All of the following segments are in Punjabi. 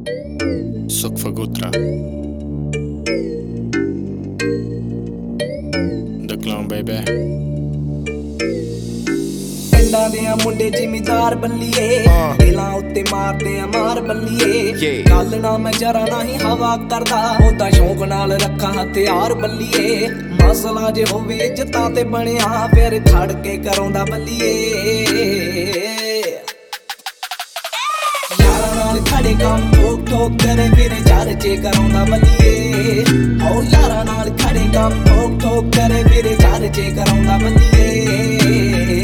ਸੁਖ ਫਗੋਤਰਾ ਦ ਕਲਾਉਨ ਬੇਬੀ ਪਿੰਡਾਂ ਦੇ ਮੁੰਡੇ ਜ਼ਿਮੀਦਾਰ ਬੱਲੀਏ ਦਿਲਾਂ ਉੱਤੇ ਮਾਰਦੇ ਆ ਮਾਰ ਬੱਲੀਏ ਗੱਲ ਨਾ ਮੈਂ ਜਰਾ ਨਹੀਂ ਹਵਾ ਕਰਦਾ ਉਹ ਤਾਂ ਸ਼ੌਂਕ ਨਾਲ ਰੱਖਾਂ ਹਥਿਆਰ ਬੱਲੀਏ ਮਸਲਾ ਜੇ ਹੋਵੇ ਇੱਜ਼ਤਾਂ ਤੇ ਬਣਿਆ ਫਿਰ ਖੜ ਕੇ ਕਰਾਉਂਦਾ ਬੱਲੀਏ ਯਾਰਾਂ ਨਾਲ ਖੜੇ ਕੰਮ ਠੋਕ ਠੋਕ ਕਰੇ ਵੀਰੇ ਚਰਚੇ ਕਰਾਉਂਦਾ ਬੱਲੀਏ ਓ ਯਾਰਾਂ ਨਾਲ ਖੜੇ ਕੰਮ ਠੋਕ ਠੋਕ ਕਰੇ ਵੀਰੇ ਚਰਚੇ ਕਰਾਉਂਦਾ ਬੱਲੀਏ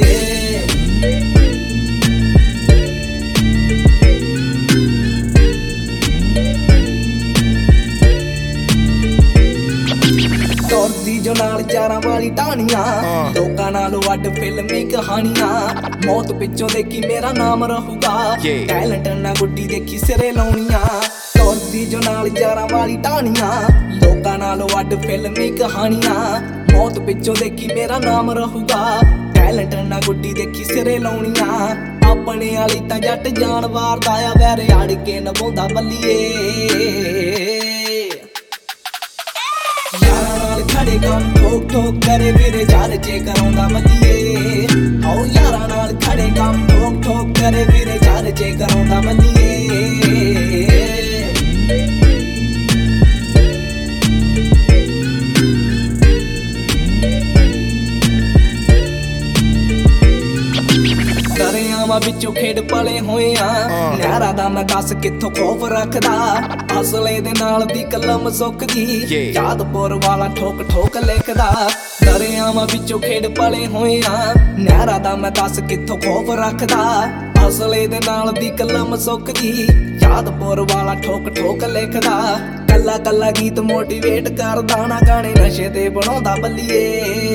ਤੁਰਦੀ ਜੋ ਨਾਲ ਚਾਰਾਂ ਵਾਲੀ ਟਾਹਣੀਆਂ ਲੋਕਾਂ ਨਾਲੋਂ ਵੱਡ ਫਿਲਮੀ ਕਹਾਣੀਆਂ ਮੌਤ ਪਿੱਛੋਂ ਦੇਖੀ ਮੇਰਾ ਨਾਮ ਰਹੂਗਾ ਟੈਲੈਂਟ ਨਾ ਗੁੱਡੀ ਦੇਖੀ ਸਿਰੇ ਲਾਉਣੀਆਂ ਤੁਰਦੀ ਜੋ ਨਾਲ ਚਾਰਾਂ ਵਾਲੀ ਟਾਹਣੀਆਂ ਲੋਕਾਂ ਨਾਲੋਂ ਵੱਡ ਫਿਲਮੀ ਕਹਾਣੀਆਂ ਮੌਤ ਪਿੱਛੋਂ ਦੇਖੀ ਮੇਰਾ ਨਾਮ ਰਹੂਗਾ ਟੈਲੈਂਟ ਨਾ ਗੁੱਡੀ ਦੇਖੀ ਸਿਰੇ ਲਾਉਣੀਆਂ ਆਪਣੇ ਵਾਲੀ ਤਾਂ ਜੱਟ ਜਾਨ ਵਾਰਦਾ ਆ ਵੈਰ ਅੜ ਕੇ ਨਭਾਉਂਦਾ ਬੱਲੀਏ ਯਾਰਾਂ ਨਾਲ ਖੜੇ ਕੰਮ ਠੋਕ ਠੋਕ ਕਰੇ ਵੀਰੇ ਚਰਚੇ ਕਰਾਉਂਦਾ ਬੱਲੀਏ ਓ ਯਾਰਾਂ ਨਾਲ ਖੜੇ ਕੰਮ ਠੋਕ ਠੋਕ ਕਰੇ ਵੀਰੇ ਚਰਚੇ ਕਰਾਉਂਦਾ ਬੱਲੀਏ ਦਰਿਆਵਾਂ ਵਿੱਚੋਂ ਖੇਡ ਪਲੇ ਹੋਏ ਆ ਨਹਿਰਾਂ ਦਾ ਮੈਂ ਦੱਸ ਕਿੱਥੋਂ ਖੌਫ ਰੱਖਦਾ ਅਸਲੇ ਦੇ ਨਾਲ ਦੀ ਕਲਮ ਸੁੱਕਦੀ ਯਾਦਪੁਰ ਵਾਲਾ ਠੋਕ ਠੋਕ ਲਿਖਦਾ ਦਰਿਆਵਾਂ ਵਿੱਚੋਂ ਖੇਡ ਪਲੇ ਹੋਏ ਆ ਨਹਿਰਾਂ ਦਾ ਮੈਂ ਦੱਸ ਕਿੱਥੋਂ ਖੌਫ ਰੱਖਦਾ ਅਸਲੇ ਦੇ ਨਾਲ ਦੀ ਕਲਮ ਸੁੱਕਦੀ ਯਾਦਪੁਰ ਵਾਲਾ ਠੋਕ ਠੋਕ ਲਿਖਦਾ ਕੱਲਾ ਕੱਲਾ ਗੀਤ ਮੋਟੀਵੇਟ ਕਰਦਾ ਨਾ ਗਾਣੇ ਨਸ਼ੇ ਤੇ ਬਣਾਉਂਦਾ ਬੱਲੀਏ